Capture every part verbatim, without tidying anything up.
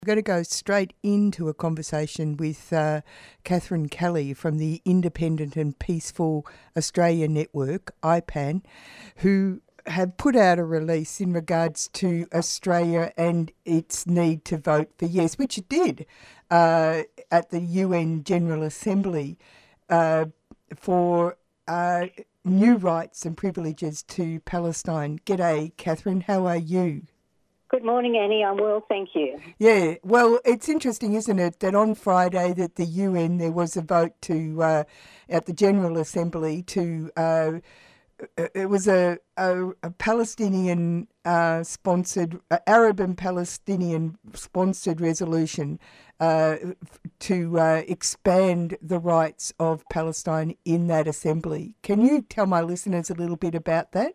We're going to go straight into a conversation with uh, Catherine Kelly from the Independent and Peaceful Australia Network, I PAN, who have put out a release in regards to Australia and its need to vote for yes, which it did uh, at the U N General Assembly uh, for uh, new rights and privileges to Palestine. G'day, Catherine. How are you? Good morning, Annie. I'm well, thank you. Yeah, well, it's interesting, isn't it, that on Friday that the U N, there was a vote to, uh, at the General Assembly to, uh, it was a, a, a Palestinian uh, sponsored, uh, Arab and Palestinian sponsored resolution uh, to uh, expand the rights of Palestine in that assembly. Can you tell my listeners a little bit about that?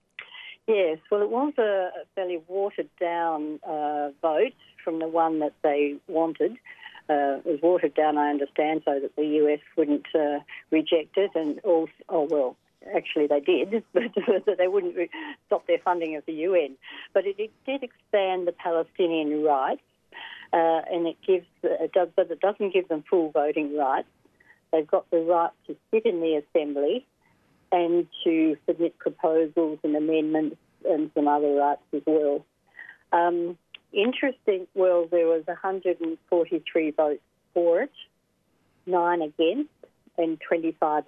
Yes, well, it was a fairly watered-down uh, vote from the one that they wanted. Uh, it was watered down, I understand, so that the U S wouldn't uh, reject it, and also, oh well, actually they did, but that they wouldn't re- stop their funding of the U N. But it, it did expand the Palestinian rights, uh, and it gives, it does, but it doesn't give them full voting rights. They've got the right to sit in the assembly and to submit proposals and amendments and some other rights as well. Um, interesting, well, there was one hundred forty-three votes for it, nine against, and twenty-five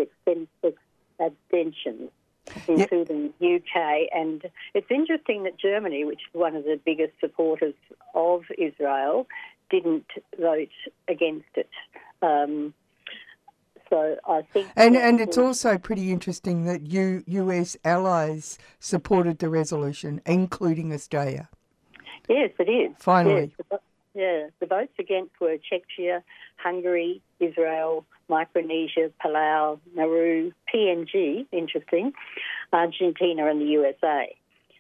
abstentions, including yep. U K. And it's interesting that Germany, which is one of the biggest supporters of Israel, didn't vote against it. Um, So I think and and it's also pretty interesting that U, US allies supported the resolution, including Australia. Yes, it is. Finally. Yes, the, yeah, the votes against were Czechia, Hungary, Israel, Micronesia, Palau, Nauru, P N G, interesting, Argentina and the U S A.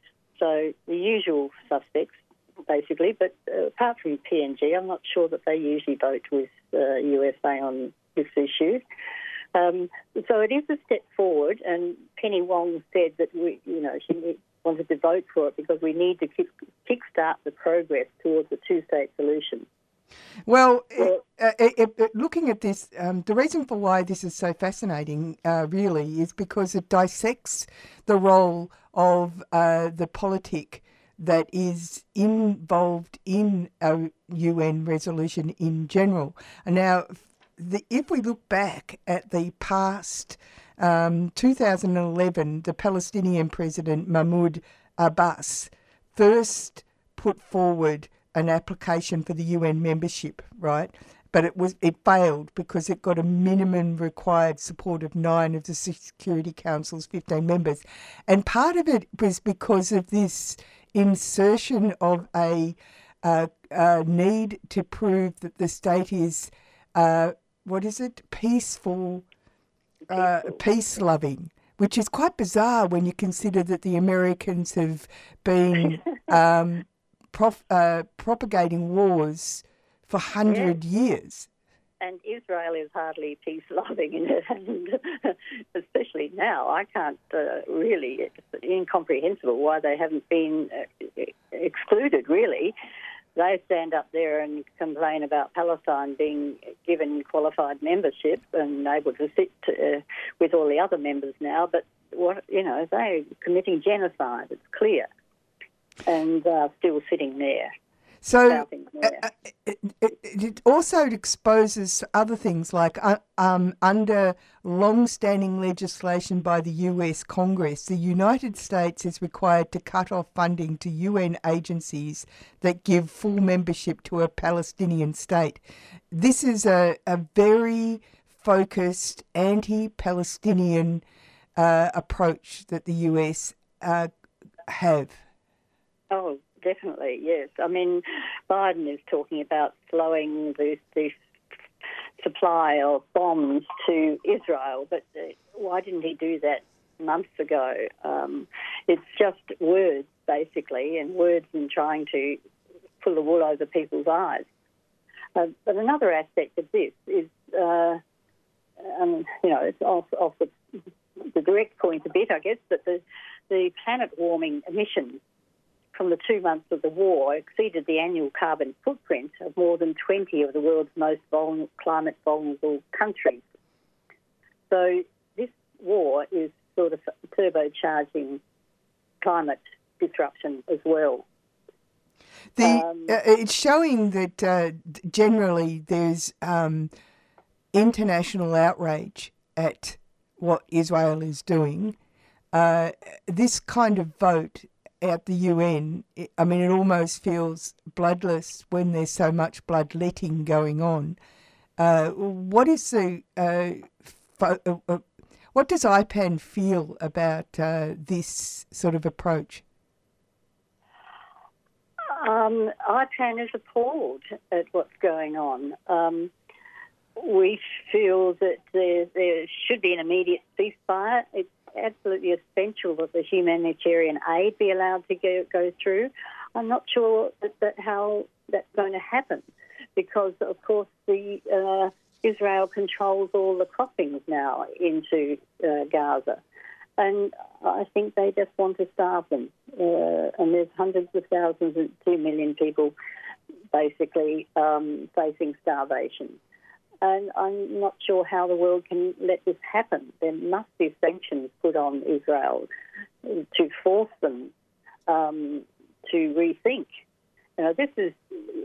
So the usual suspects, basically, but uh, apart from P N G, I'm not sure that they usually vote with uh, U S A on this issue. Um, so it is a step forward, and Penny Wong said that we, you know, she wanted to vote for it because we need to kick, kickstart the progress towards a two-state solution. Well, well it, it, it, looking at this, um, the reason for why this is so fascinating, uh, really, is because it dissects the role of uh, the politic that is involved in a U N resolution in general. And now, The, if we look back at the past, um, two thousand eleven, the Palestinian president Mahmoud Abbas first put forward an application for the U N membership, right? But it was it failed because it got a minimum required support of nine of the Security Council's fifteen members. And part of it was because of this insertion of a, uh, a need to prove that the state is uh, what is it? Peaceful, uh, peace-loving, which is quite bizarre when you consider that the Americans have been um, prof, uh, propagating wars for one hundred yes. years. And Israel is hardly peace-loving, and especially now. I can't uh, really, it's incomprehensible why they haven't been uh, excluded, really. They stand up there and complain about Palestine being given qualified membership and able to sit uh, with all the other members now. But, what you know, they're committing genocide, it's clear, and uh, still sitting there. So uh, it, it, it also exposes other things like uh, um, under long-standing legislation by the U S Congress, the United States is required to cut off funding to U N agencies that give full membership to a Palestinian state. This is a, a very focused anti-Palestinian uh, approach that the U S uh, have. Oh, definitely, yes. I mean, Biden is talking about slowing the, the supply of bombs to Israel, but uh, why didn't he do that months ago? Um, it's just words, basically, and words and trying to pull the wool over people's eyes. Uh, but another aspect of this is, uh, um, you know, it's off, off the, the direct point a bit, I guess, but the, the planet warming emissions from the two months of the war exceeded the annual carbon footprint of more than twenty of the world's most vulnerable, climate vulnerable countries. So this war is sort of turbocharging climate disruption as well. The, um, uh, it's showing that uh, generally there's um, international outrage at what Israel is doing. Uh, this kind of vote at the U N, I mean, it almost feels bloodless when there's so much bloodletting going on. Uh, what is the uh, fo- uh, uh, what does I PAN feel about uh, this sort of approach? Um, I PAN is appalled at what's going on. Um, we feel that there, there should be an immediate ceasefire. It's absolutely essential that the humanitarian aid be allowed to go, go through. I'm not sure that, that how that's going to happen because, of course, the uh, Israel controls all the crossings now into uh, Gaza. And I think they just want to starve them. Uh, and there's hundreds of thousands and two million people basically um, facing starvation. And I'm not sure how the world can let this happen. There must be sanctions put on Israel to force them um, to rethink. You know, this is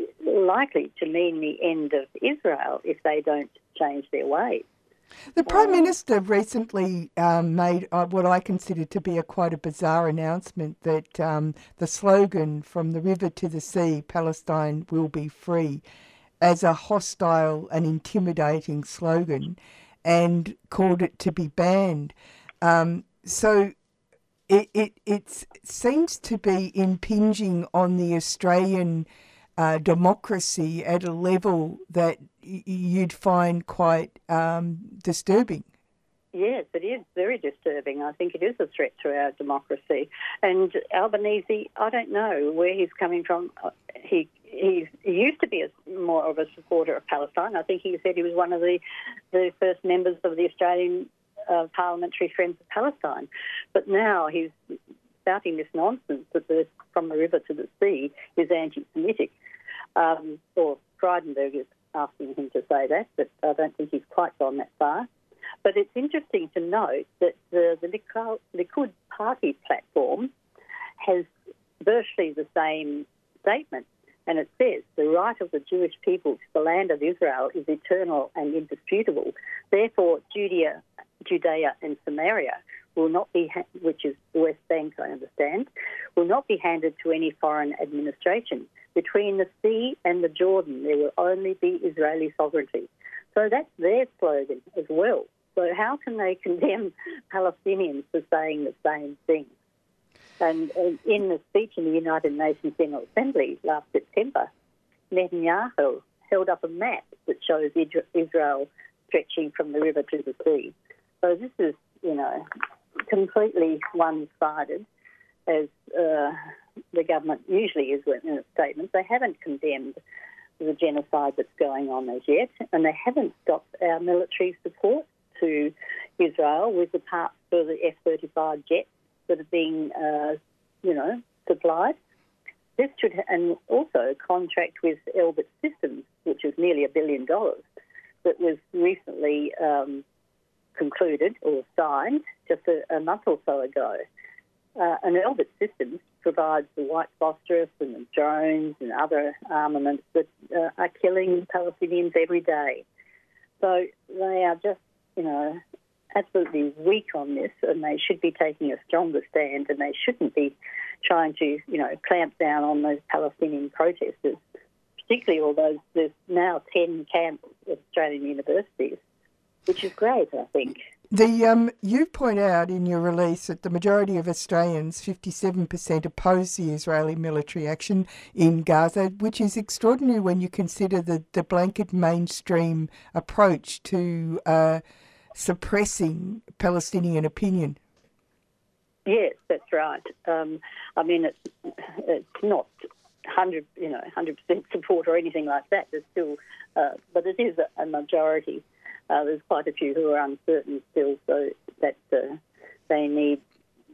likely to mean the end of Israel if they don't change their ways. The Prime Minister recently um, made uh, what I consider to be a quite a bizarre announcement that um, the slogan "From the river to the sea, Palestine will be free" as a hostile and intimidating slogan and called it to be banned. Um, so it, it, it seems to be impinging on the Australian uh, democracy at a level that you'd find quite um, disturbing. Yes, it is very disturbing. I think it is a threat to our democracy. And Albanese, I don't know where he's coming from. He he's, he used to be a, more of a supporter of Palestine. I think he said he was one of the, the first members of the Australian uh, Parliamentary Friends of Palestine. But now he's spouting this nonsense that the From the River to the Sea is anti-Semitic. Um, or Frydenberg is asking him to say that, but I don't think he's quite gone that far. But it's interesting to note that the, the Likud party platform has virtually the same statement, and it says, the right of the Jewish people to the land of Israel is eternal and indisputable. Therefore, Judea, Judea and Samaria will not be, ha- which is the West Bank, I understand, will not be handed to any foreign administration. Between the sea and the Jordan, there will only be Israeli sovereignty. So that's their slogan as well. So how can they condemn Palestinians for saying the same thing? And, and in the speech in the United Nations General Assembly last September, Netanyahu held up a map that shows Israel stretching from the river to the sea. So this is, you know, completely one-sided, as uh, the government usually is in its statements. They haven't condemned the genocide that's going on as yet, and they haven't stopped our military support to Israel with the parts for the F thirty-five jets that are being, uh, you know, supplied. This should, and also a contract with Elbit Systems, which is nearly a billion dollars, that was recently um, concluded or signed just a, a month or so ago. Uh, and Elbit Systems provides the White Phosphorus and the drones and other armaments that uh, are killing Palestinians every day. So they are just, you know, absolutely weak on this, and they should be taking a stronger stand, and they shouldn't be trying to, you know, clamp down on those Palestinian protesters, particularly although there's now ten camps at Australian universities, which is great, I think. The um, you point out in your release that the majority of Australians, fifty-seven percent, oppose the Israeli military action in Gaza, which is extraordinary when you consider the, the blanket mainstream approach to uh, suppressing Palestinian opinion. Yes, that's right. Um, I mean, it's, it's not hundred, you know, hundred percent support or anything like that. There's still, uh, but it is a, a majority. Uh, there's quite a few who are uncertain still, so that uh, they need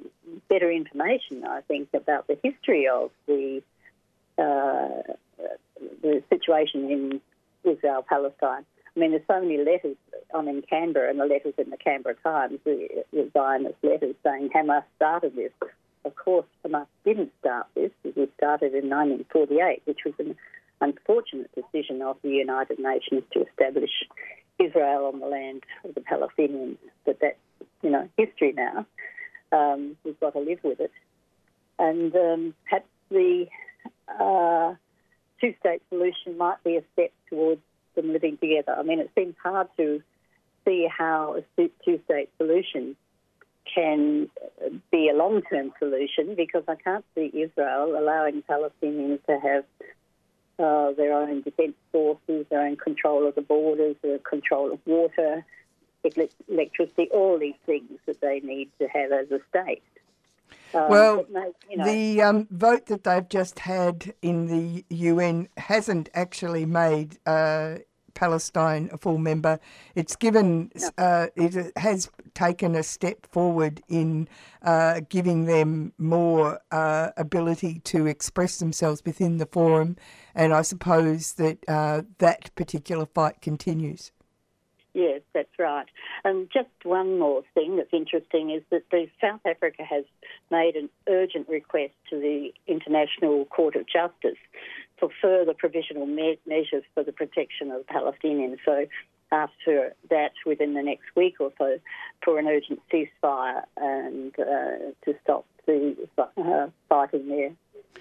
better information, I think, about the history of the uh, the situation in Israel-Palestine. I mean, there's so many letters. I'm in Canberra, and the letters in the Canberra Times, the, the Zionist letters saying Hamas started this. Of course, Hamas didn't start this. It started in nineteen forty-eight, which was an unfortunate decision of the United Nations to establish Israel on the land of the Palestinians. But that's, you know, history now. Um, we've got to live with it. And um, perhaps the uh, two-state solution might be a step towards them living together. I mean, it seems hard to see how a two-state solution can be a long-term solution, because I can't see Israel allowing Palestinians to have uh, their own defence forces, their own control of the borders, their control of water, electricity, all these things that they need to have as a state. Um, well, no, you know, the um, vote that they've just had in the U N hasn't actually made uh, Palestine a full member. It's given, no. uh, it has taken a step forward in uh, giving them more uh, ability to express themselves within the forum, and I suppose that uh, that particular fight continues. Yes, that's right. And just one more thing that's interesting is that the South Africa has made an urgent request to the International Court of Justice for further provisional me- measures for the protection of Palestinians. So after that, within the next week or so, for an urgent ceasefire and uh, to stop the uh, fighting there.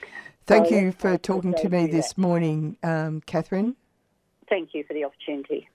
Thank so you for talking to me this that. morning, um, Catherine. Thank you for the opportunity.